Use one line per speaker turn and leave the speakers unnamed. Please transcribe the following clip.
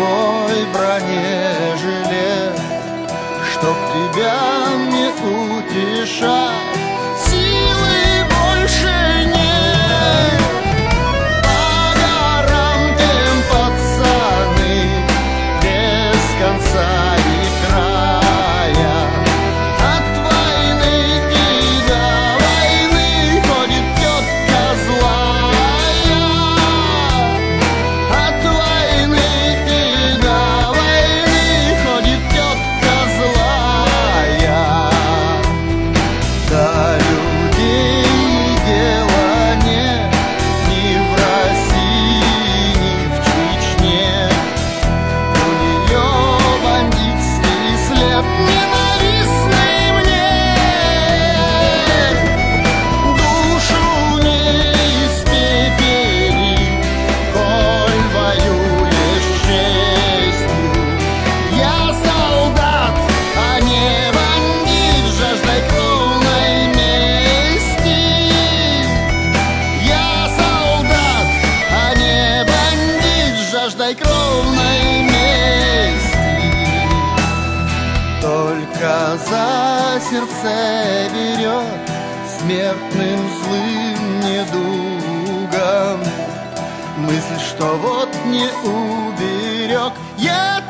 твой бронежилет, чтоб тебя не утешать. Силы больше нет. По горам тем пацаны без конца и края. От войны и до войны ходит тетка злая. От войны и до войны ходит тетка злая. До людей дела нет ни в России, ни в Чечне. У нее бандитский след, ненавистный мне. Душу не испепели, коль воюешь с честью. Я солдат, а не бандит, жаждой кровной мести. Я солдат, а не бандит, жаждой кровной мести. Только за сердце берет смертным злым недугом мысль, что вот не уберег я